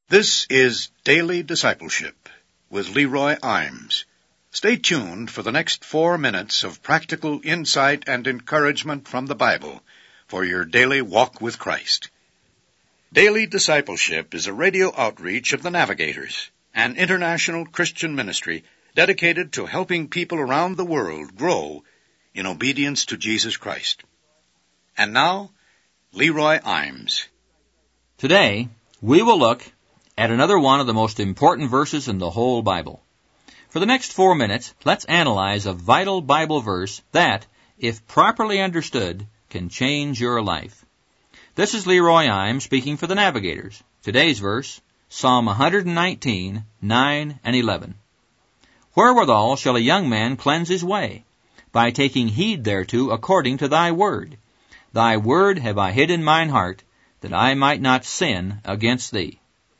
This is Daily Discipleship with Leroy Imes. Stay tuned for the next 4 minutes of practical insight and encouragement from the Bible for your daily walk with Christ. Daily Discipleship is a radio outreach of the Navigators, an international Christian ministry dedicated to helping people around the world grow in obedience to Jesus Christ. And now, Leroy Imes. Today, we will look at another one of the most important verses in the whole Bible. For the next 4 minutes, let's analyze a vital Bible verse that, if properly understood, can change your life. This is Leroy Imes speaking for the Navigators. Today's verse, Psalm 119, 9 and 11. Wherewithal shall a young man cleanse his way? By taking heed thereto according to thy word. Thy word have I hid in mine heart, that I might not sin against thee.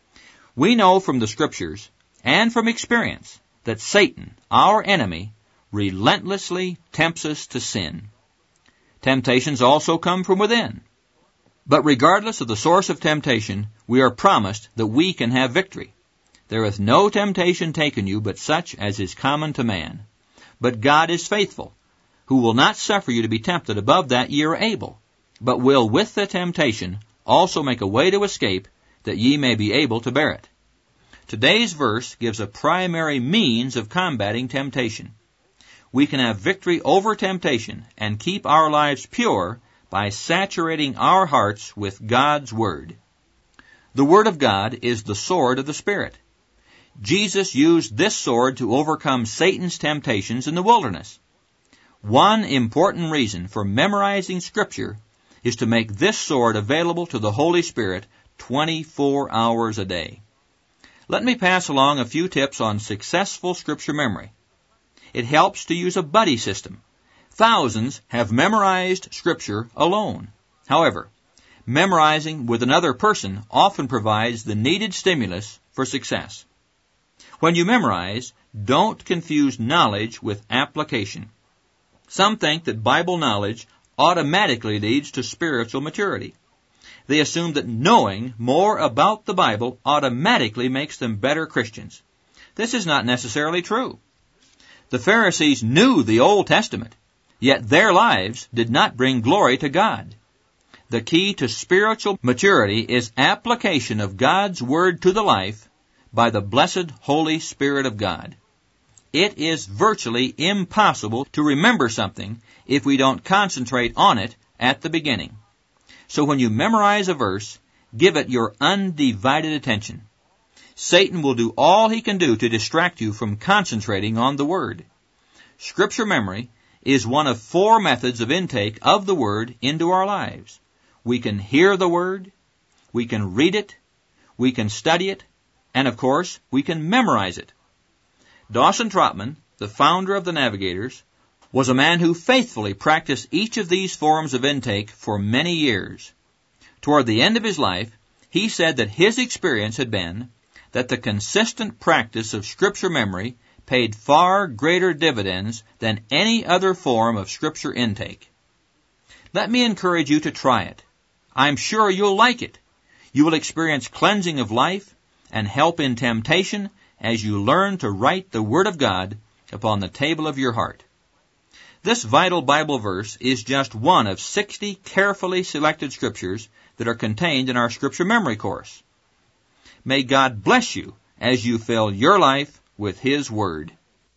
We know from the Scriptures and from experience that Satan, our enemy, relentlessly tempts us to sin. Temptations also come from within. But regardless of the source of temptation, we are promised that we can have victory. There hath no temptation taken you but such as is common to man. But God is faithful, who will not suffer you to be tempted above that ye are able, but will with the temptation also make a way to escape, that ye may be able to bear it. Today's verse gives a primary means of combating temptation. We can have victory over temptation and keep our lives pure by saturating our hearts with God's Word. The Word of God is the sword of the Spirit. Jesus used this sword to overcome Satan's temptations in the wilderness. One important reason for memorizing Scripture is to make this sword available to the Holy Spirit 24 hours a day. Let me pass along a few tips on successful Scripture memory. It helps to use a buddy system. Thousands have memorized Scripture alone. However, memorizing with another person often provides the needed stimulus for success. When you memorize, don't confuse knowledge with application. Some think that Bible knowledge automatically leads to spiritual maturity. They assume that knowing more about the Bible automatically makes them better Christians. This is not necessarily true. The Pharisees knew the Old Testament, yet their lives did not bring glory to God. The key to spiritual maturity is application of God's Word to the life by the blessed Holy Spirit of God. It is virtually impossible to remember something if we don't concentrate on it at the beginning. So when you memorize a verse, give it your undivided attention. Satan will do all he can do to distract you from concentrating on the Word. Scripture memory is one of 4 methods of intake of the Word into our lives. We can hear the Word, we can read it, we can study it, and of course, we can memorize it. Dawson Trotman, the founder of the Navigators, was a man who faithfully practiced each of these forms of intake for many years. Toward the end of his life, he said that his experience had been that the consistent practice of Scripture memory paid far greater dividends than any other form of Scripture intake. Let me encourage you to try it. I'm sure you'll like it. You will experience cleansing of life and help in temptation as you learn to write the Word of God upon the table of your heart. This vital Bible verse is just one of 60 carefully selected scriptures that are contained in our Scripture Memory course. May God bless you as you fill your life with His Word.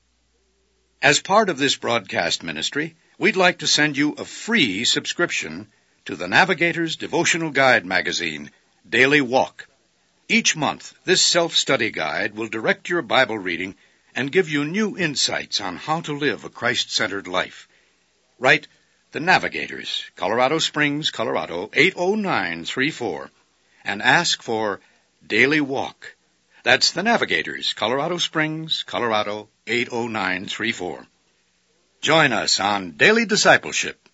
As part of this broadcast ministry, we'd like to send you a free subscription to the Navigators Devotional Guide magazine, Daily Walk. Each month, this self-study guide will direct your Bible reading and give you new insights on how to live a Christ-centered life. Write The Navigators, Colorado Springs, Colorado, 80934, and ask for Daily Walk. That's The Navigators, Colorado Springs, Colorado, 80934. Join us on Daily Discipleship